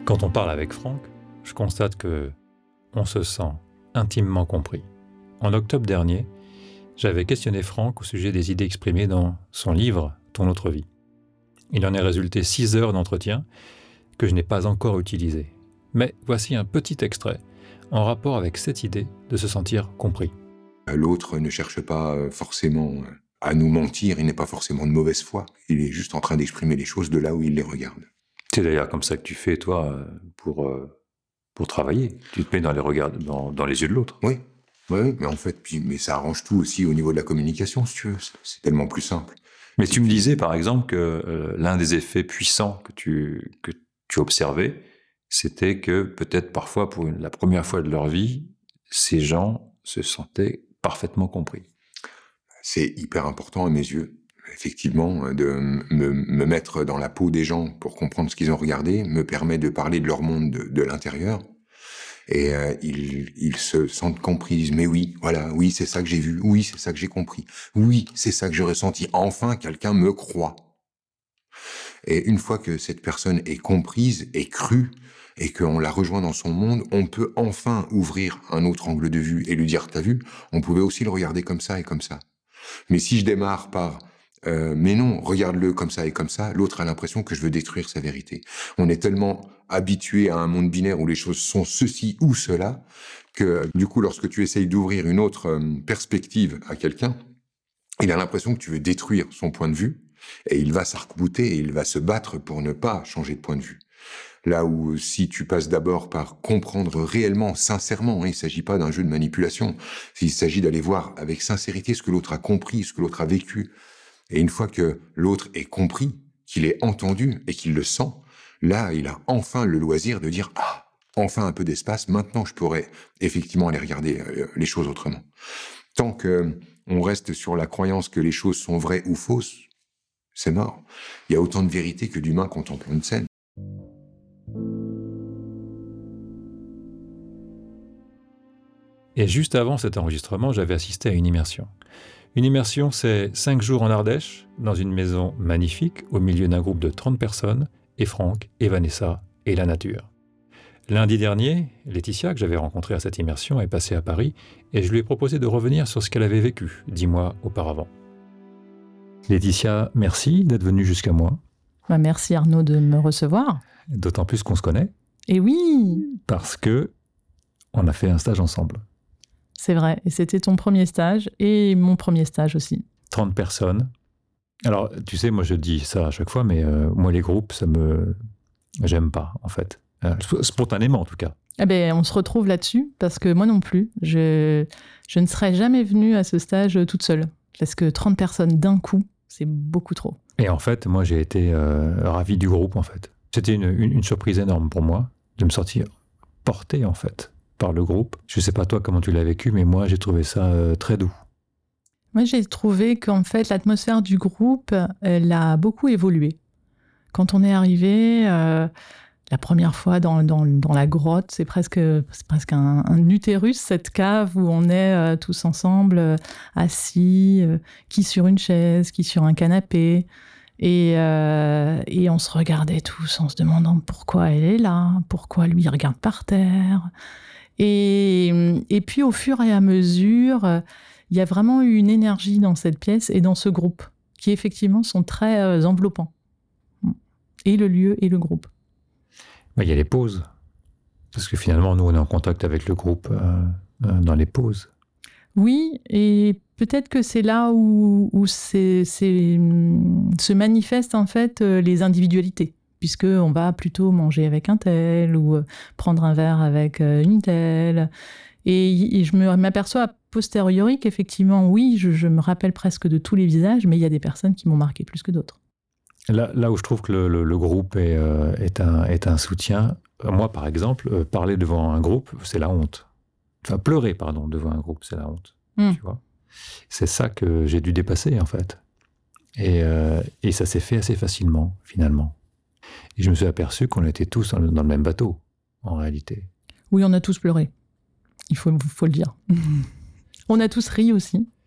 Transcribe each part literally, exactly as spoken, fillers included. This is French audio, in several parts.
Quand on parle avec Franck, je constate que on se sent intimement compris. En octobre dernier, j'avais questionné Franck au sujet des idées exprimées dans son livre « Ton autre vie ». Il en est résulté six heures d'entretien que je n'ai pas encore utilisées. Mais voici un petit extrait en rapport avec cette idée de se sentir compris. L'autre ne cherche pas forcément à nous mentir, il n'est pas forcément de mauvaise foi, il est juste en train d'exprimer les choses de là où il les regarde. C'est d'ailleurs comme ça que tu fais, toi, pour, pour travailler. Tu te mets dans les, regards, dans, dans les yeux de l'autre. Oui, oui, mais en fait, puis, mais ça arrange tout aussi au niveau de la communication, si tu veux. C'est tellement plus simple. Mais tu me disais, par exemple, que euh, l'un des effets puissants que tu, que tu observais, c'était que peut-être parfois, pour une, la première fois de leur vie, ces gens se sentaient parfaitement compris. C'est hyper important à mes yeux, effectivement, de me, me mettre dans la peau des gens pour comprendre ce qu'ils ont regardé, me permet de parler de leur monde de, de l'intérieur. Et euh, ils, ils se sentent compris, ils disent « mais oui, voilà, oui, c'est ça que j'ai vu, oui, c'est ça que j'ai compris, oui, c'est ça que j'ai ressenti, enfin, quelqu'un me croit ». Et une fois que cette personne est comprise, est crue, et qu'on la rejoint dans son monde, on peut enfin ouvrir un autre angle de vue et lui dire « t'as vu, on pouvait aussi le regarder comme ça et comme ça ». Mais si je démarre par euh, « mais non, regarde-le comme ça et comme ça », l'autre a l'impression que je veux détruire sa vérité. On est tellement habitué à un monde binaire où les choses sont ceci ou cela, que du coup, lorsque tu essayes d'ouvrir une autre euh, perspective à quelqu'un, il a l'impression que tu veux détruire son point de vue, et il va s'arc-bouter et il va se battre pour ne pas changer de point de vue. Là où si tu passes d'abord par comprendre réellement, sincèrement, hein, il ne s'agit pas d'un jeu de manipulation, il s'agit d'aller voir avec sincérité ce que l'autre a compris, ce que l'autre a vécu. Et une fois que l'autre est compris, qu'il est entendu et qu'il le sent, là, il a enfin le loisir de dire « Ah, enfin un peu d'espace, maintenant je pourrais effectivement aller regarder euh, les choses autrement ». Tant qu'on reste sur la croyance que les choses sont vraies ou fausses, c'est mort. Il y a autant de vérité que d'humains contemplant une scène. Et juste avant cet enregistrement, j'avais assisté à une immersion. Une immersion, c'est cinq jours en Ardèche, dans une maison magnifique, au milieu d'un groupe de trente personnes, et Franck, et Vanessa, et la nature. Lundi dernier, Laetitia, que j'avais rencontrée à cette immersion, est passée à Paris, et je lui ai proposé de revenir sur ce qu'elle avait vécu dix mois auparavant. Laetitia, merci d'être venue jusqu'à moi. Bah merci Arnaud de me recevoir. D'autant plus qu'on se connaît. Et oui! Parce que on a fait un stage ensemble. C'est vrai, et c'était ton premier stage, et mon premier stage aussi. trente personnes. Alors, tu sais, moi je dis ça à chaque fois, mais euh, moi les groupes, ça me... J'aime pas, en fait. Euh, spontanément, en tout cas. Eh ben, on se retrouve là-dessus, parce que moi non plus, je, je ne serais jamais venue à ce stage toute seule. Parce que trente personnes d'un coup, c'est beaucoup trop. Et en fait, moi j'ai été euh, ravi du groupe, en fait. C'était une, une, une surprise énorme pour moi, de me sentir porté, en fait, par le groupe. Je sais pas toi comment tu l'as vécu, mais moi j'ai trouvé ça euh, très doux. Moi j'ai trouvé qu'en fait l'atmosphère du groupe, elle a beaucoup évolué. Quand on est arrivé, euh, la première fois dans, dans, dans la grotte, c'est presque, c'est presque un, un utérus, cette cave où on est euh, tous ensemble, euh, assis, euh, qui sur une chaise, qui sur un canapé. Et, euh, et on se regardait tous en se demandant pourquoi elle est là, pourquoi lui il regarde par terre. Et, et puis au fur et à mesure, il y a vraiment eu une énergie dans cette pièce et dans ce groupe qui effectivement sont très euh, enveloppants. Et le lieu et le groupe. Ben, il y a les pauses. Parce que finalement, nous, on est en contact avec le groupe euh, euh, dans les pauses. Oui, et peut-être que c'est là où, où c'est, c'est, se manifestent en fait les individualités. Puisqu'on va plutôt manger avec un tel ou prendre un verre avec une telle. Et, et je me, m'aperçois a posteriori qu'effectivement, oui, je, je me rappelle presque de tous les visages, mais il y a des personnes qui m'ont marqué plus que d'autres. Là, là où je trouve que le, le, le groupe est, euh, est, un, est un soutien, moi, par exemple, euh, parler devant un groupe, c'est la honte. Enfin, pleurer, pardon, devant un groupe, c'est la honte. Mmh. Tu vois ? C'est ça que j'ai dû dépasser, en fait. Et, euh, et ça s'est fait assez facilement, finalement. Et je me suis aperçu qu'on était tous dans le, dans le même bateau, en réalité. Oui, on a tous pleuré. Il faut, faut le dire. On a tous ri aussi.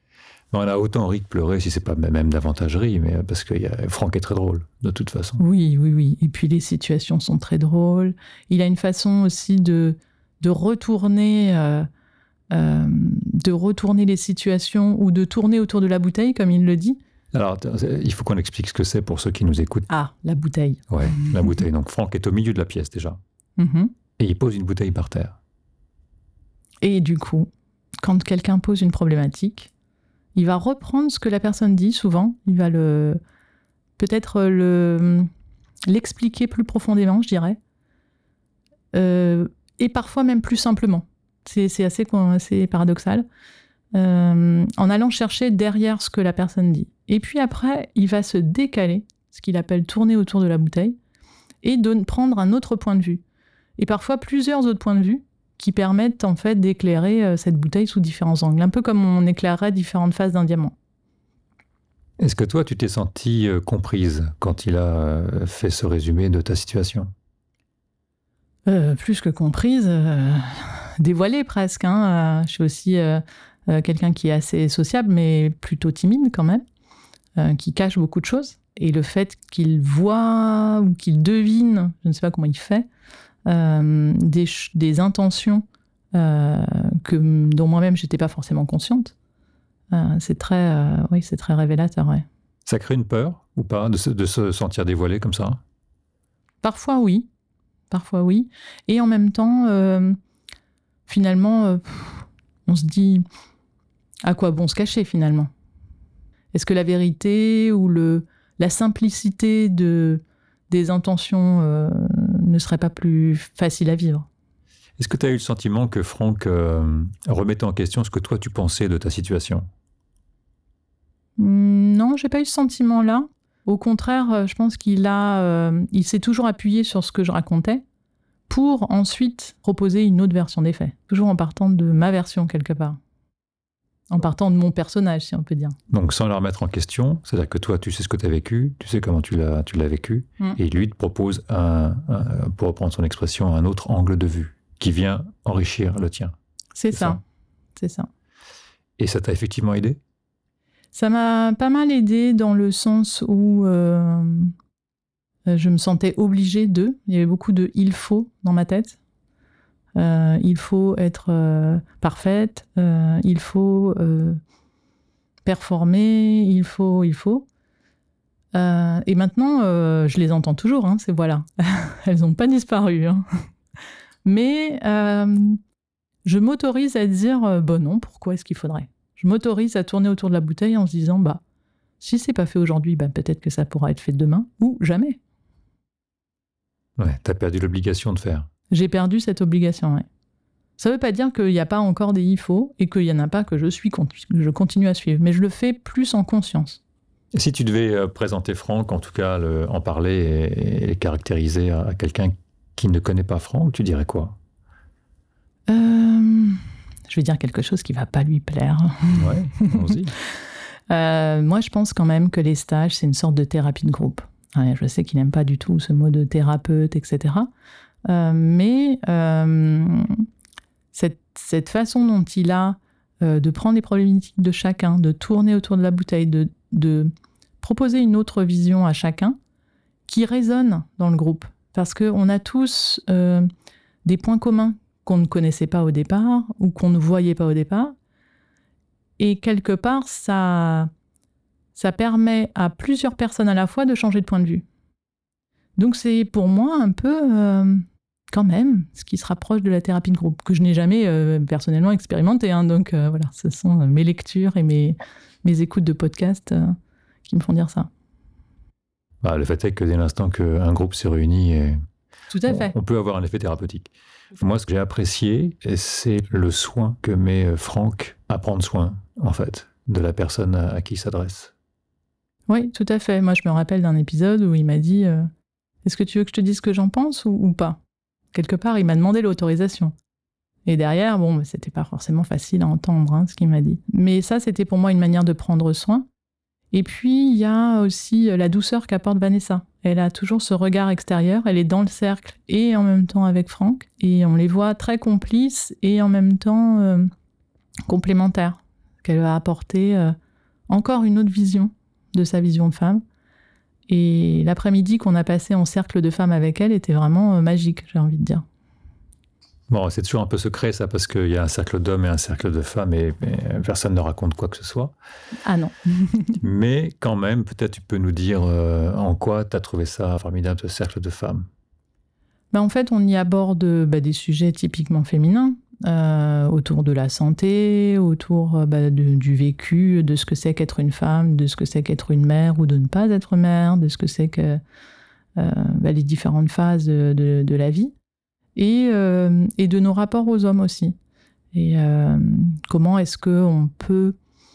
On a autant ri que pleuré, si c'est pas même davantage ri, mais parce que y a... Franck est très drôle, de toute façon. Oui, oui, oui. Et puis les situations sont très drôles. Il a une façon aussi de, de retourner, euh, euh, de retourner les situations ou de tourner autour de la bouteille, comme il le dit. Alors, il faut qu'on explique ce que c'est pour ceux qui nous écoutent. Ah, la bouteille. Ouais, la bouteille. Donc Franck est au milieu de la pièce déjà. Mm-hmm. Et il pose une bouteille par terre. Et du coup, quand quelqu'un pose une problématique, il va reprendre ce que la personne dit souvent, il va le, peut-être le, l'expliquer plus profondément, je dirais, euh, et parfois même plus simplement. C'est, c'est assez, assez paradoxal, euh, en allant chercher derrière ce que la personne dit. Et puis après, il va se décaler, ce qu'il appelle tourner autour de la bouteille, et de prendre un autre point de vue. Et parfois plusieurs autres points de vue, qui permettent en fait d'éclairer euh, cette bouteille sous différents angles, un peu comme on éclairerait différentes faces d'un diamant. Est-ce que toi, tu t'es sentie euh, comprise quand il a euh, fait ce résumé de ta situation ? euh, Plus que comprise, euh, dévoilée presque. Hein. Euh, je suis aussi euh, euh, quelqu'un qui est assez sociable, mais plutôt timide quand même, euh, qui cache beaucoup de choses. Et le fait qu'il voit ou qu'il devine, je ne sais pas comment il fait, Euh, des, des intentions euh, que, dont moi-même je n'étais pas forcément consciente, euh, c'est, très, euh, oui, c'est très révélateur. Ouais. Ça crée une peur ou pas de se, de se sentir dévoilé comme ça ? Parfois oui, parfois oui. Et en même temps, euh, finalement, euh, on se dit à quoi bon se cacher finalement ? Est-ce que la vérité ou le, la simplicité de, des intentions euh, ne serait pas plus facile à vivre ? Est-ce que tu as eu le sentiment que Franck euh, remettait en question ce que toi tu pensais de ta situation ? Non, j'ai pas eu ce sentiment-là. Au contraire, je pense qu'il a, euh, il s'est toujours appuyé sur ce que je racontais pour ensuite proposer une autre version des faits. Toujours en partant de ma version quelque part. En partant de mon personnage, si on peut dire. Donc sans la remettre en question, c'est-à-dire que toi, tu sais ce que tu as vécu, tu sais comment tu l'as, tu l'as vécu, mm. et lui te propose, un, un, pour reprendre son expression, un autre angle de vue qui vient enrichir le tien. C'est, c'est ça. ça, c'est ça. Et ça t'a effectivement aidé ? Ça m'a pas mal aidé dans le sens où euh, je me sentais obligée de. Il y avait beaucoup de « il faut » dans ma tête. Euh, il faut être euh, parfaite, euh, il faut euh, performer, il faut, il faut. Euh, et maintenant, euh, je les entends toujours, hein, ces voix-là. Elles n'ont pas disparu. Hein. Mais euh, je m'autorise à dire, euh, bon non, pourquoi est-ce qu'il faudrait ? Je m'autorise à tourner autour de la bouteille en se disant, bah, si c'est pas fait aujourd'hui, bah, peut-être que ça pourra être fait demain, ou jamais. Ouais, t'as perdu l'obligation de faire. J'ai perdu cette obligation, oui. Ça ne veut pas dire qu'il n'y a pas encore des « il faut » et qu'il n'y en a pas que je, suis, que je continue à suivre, mais je le fais plus en conscience. Et si tu devais présenter Franck, en tout cas le, en parler et, et le caractériser à, à quelqu'un qui ne connaît pas Franck, tu dirais quoi ? euh, Je vais dire quelque chose qui ne va pas lui plaire. Ouais, allons-y. euh, moi, je pense quand même que les stages, c'est une sorte de thérapie de groupe. Ouais, je sais qu'il n'aime pas du tout ce mot de thérapeute, et cetera. Euh, mais euh, cette, cette façon dont il a euh, de prendre les problématiques de chacun, de tourner autour de la bouteille, de, de proposer une autre vision à chacun qui résonne dans le groupe. Parce qu'on a tous euh, des points communs qu'on ne connaissait pas au départ ou qu'on ne voyait pas au départ. Et quelque part, ça, ça permet à plusieurs personnes à la fois de changer de point de vue. Donc c'est pour moi un peu, euh, quand même, ce qui se rapproche de la thérapie de groupe, que je n'ai jamais euh, personnellement expérimenté. Hein, donc euh, voilà, ce sont mes lectures et mes, mes écoutes de podcasts euh, qui me font dire ça. Bah, le fait est que dès l'instant qu'un groupe se réunit, et Tout à fait. On, on peut avoir un effet thérapeutique. Moi, ce que j'ai apprécié, c'est le soin que met Franck à prendre soin, en fait, de la personne à, à qui il s'adresse. Oui, tout à fait. Moi, je me rappelle d'un épisode où il m'a dit euh, « Est-ce que tu veux que je te dise ce que j'en pense ou, ou pas ?» Quelque part, il m'a demandé l'autorisation. Et derrière, bon, c'était pas forcément facile à entendre, hein, ce qu'il m'a dit. Mais ça, c'était pour moi une manière de prendre soin. Et puis, il y a aussi la douceur qu'apporte Vanessa. Elle a toujours ce regard extérieur, elle est dans le cercle et en même temps avec Franck. Et on les voit très complices et en même temps euh, complémentaires, qu'elle va apporter euh, encore une autre vision de sa vision de femme. Et l'après-midi qu'on a passé en cercle de femmes avec elle était vraiment euh, magique, j'ai envie de dire. Bon, c'est toujours un peu secret, ça, parce qu'il y a un cercle d'hommes et un cercle de femmes, et, et personne ne raconte quoi que ce soit. Ah non. Mais quand même, peut-être tu peux nous dire euh, en quoi tu as trouvé ça formidable, ce cercle de femmes. Ben, en fait, on y aborde bah, des sujets typiquement féminins, euh, autour de la santé, autour bah, de, du vécu, de ce que c'est qu'être une femme, de ce que c'est qu'être une mère ou de ne pas être mère, de ce que c'est que euh, bah, les différentes phases de, de, de la vie. Et, euh, et de nos rapports aux hommes aussi. Et euh, comment est-ce qu'on peut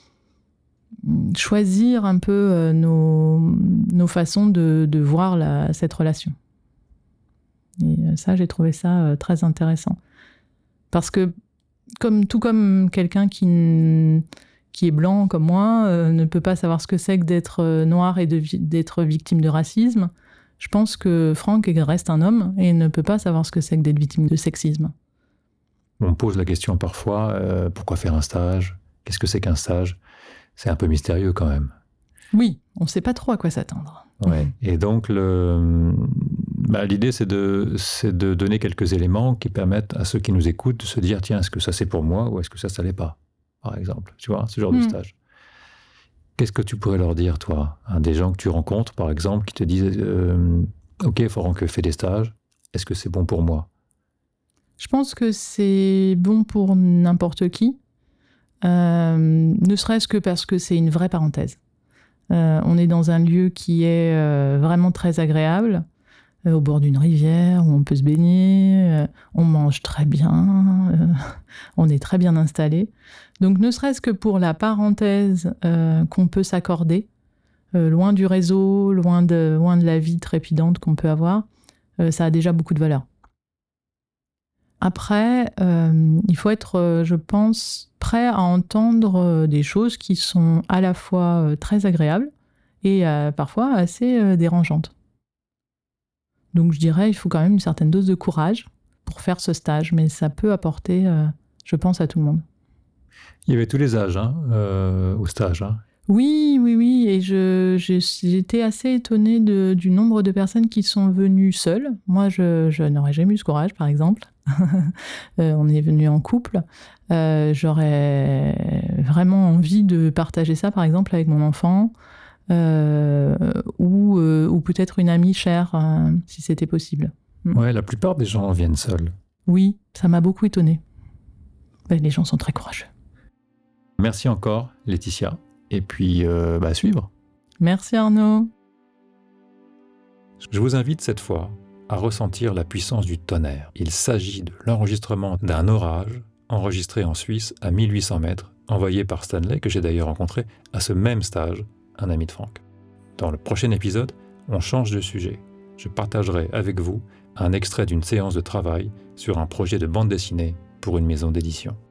choisir un peu euh, nos, nos façons de, de voir la, cette relation. Et ça, j'ai trouvé ça euh, très intéressant. Parce que, comme, tout comme quelqu'un qui, qui est blanc comme moi, euh, ne peut pas savoir ce que c'est que d'être euh, noir et de, d'être victime de racisme, je pense que Franck reste un homme et ne peut pas savoir ce que c'est que d'être victime de sexisme. On pose la question parfois, euh, pourquoi faire un stage ? Qu'est-ce que c'est qu'un stage ? C'est un peu mystérieux quand même. Oui, on ne sait pas trop à quoi s'attendre. Ouais. Et donc, le, bah, l'idée, c'est de, c'est de donner quelques éléments qui permettent à ceux qui nous écoutent de se dire, tiens, est-ce que ça c'est pour moi ou est-ce que ça, ça l'est pas ? Par exemple, tu vois, ce genre mmh. de stage. Qu'est-ce que tu pourrais leur dire, toi, à des gens que tu rencontres, par exemple, qui te disent euh, « Ok, Franck fait des stages, est-ce que c'est bon pour moi ?» Je pense que c'est bon pour n'importe qui, euh, ne serait-ce que parce que c'est une vraie parenthèse. Euh, on est dans un lieu qui est euh, vraiment très agréable, euh, au bord d'une rivière où on peut se baigner, euh, on mange très bien, euh, on est très bien installé. Donc ne serait-ce que pour la parenthèse euh, qu'on peut s'accorder, euh, loin du réseau, loin de, loin de la vie trépidante qu'on peut avoir, euh, ça a déjà beaucoup de valeur. Après, euh, il faut être, euh, je pense, prêt à entendre euh, des choses qui sont à la fois euh, très agréables et euh, parfois assez euh, dérangeantes. Donc je dirais, il faut quand même une certaine dose de courage pour faire ce stage, mais ça peut apporter, euh, je pense, à tout le monde. Il y avait tous les âges hein, euh, au stage. Hein. Oui, oui, oui. Et je, je, j'étais assez étonnée de, du nombre de personnes qui sont venues seules. Moi, je, je n'aurais jamais eu ce courage, par exemple. euh, on est venu en couple. Euh, j'aurais vraiment envie de partager ça, par exemple, avec mon enfant. Euh, ou, euh, ou peut-être une amie chère, euh, si c'était possible. Ouais, la plupart des gens viennent seuls. Oui, ça m'a beaucoup étonnée. Ben, les gens sont très courageux. Merci encore, Laetitia. Et puis, euh, bah, à suivre. Merci Arnaud. Je vous invite cette fois à ressentir la puissance du tonnerre. Il s'agit de l'enregistrement d'un orage enregistré en Suisse à mille huit cents mètres, envoyé par Stanley, que j'ai d'ailleurs rencontré à ce même stage, un ami de Franck. Dans le prochain épisode, on change de sujet. Je partagerai avec vous un extrait d'une séance de travail sur un projet de bande dessinée pour une maison d'édition.